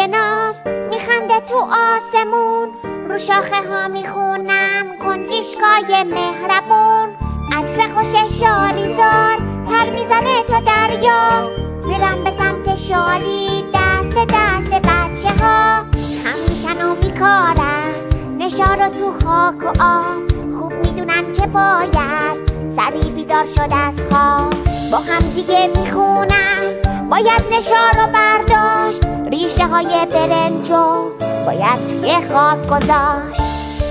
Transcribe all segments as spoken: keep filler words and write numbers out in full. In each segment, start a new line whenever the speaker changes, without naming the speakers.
ناز میخنده تو آسمون، رو شاخه ها میخونم کنجیشکای مهربون. عطر خوش شالیزار پر میزنه تا دریا، میرم به سمت شالی دست دست بچه ها. خم میشن و میکارن نشا رو تو خاک و آب، خوب میدونن که باید سری بیدار شد از خواب. با هم دیگه میخونن باید نشا رو برداشت، ریشه های برنجو باید توی خاک گذاشت.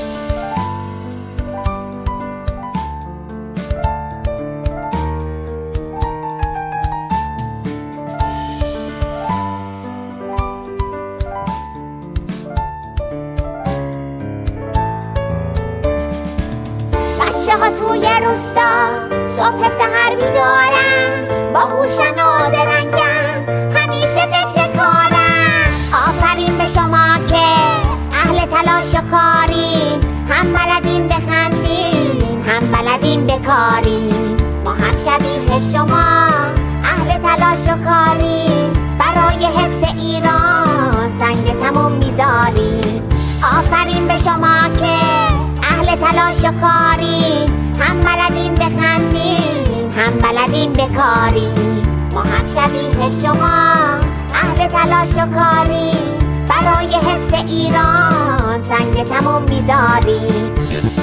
بچه ها توی روستا صبح سحر بیدارن، باهوشن و زرنگن همیشه فکر کارن. آفرین به شما که اهل تلاش و کارین، هم بلدین بخندین هم بلدین بکارین. ما هم شبیه شما اهل تلاش و کارین، برای حفظ ایران سنگ تموم میذارین. آفرین به شما که اهل تلاش و کارین، هم بلدین بخندین هم بلدین بکارین. ما هم شبیه شما اهل تلاش و کارین، برای حفظ ایران سنگ تموم میذارین.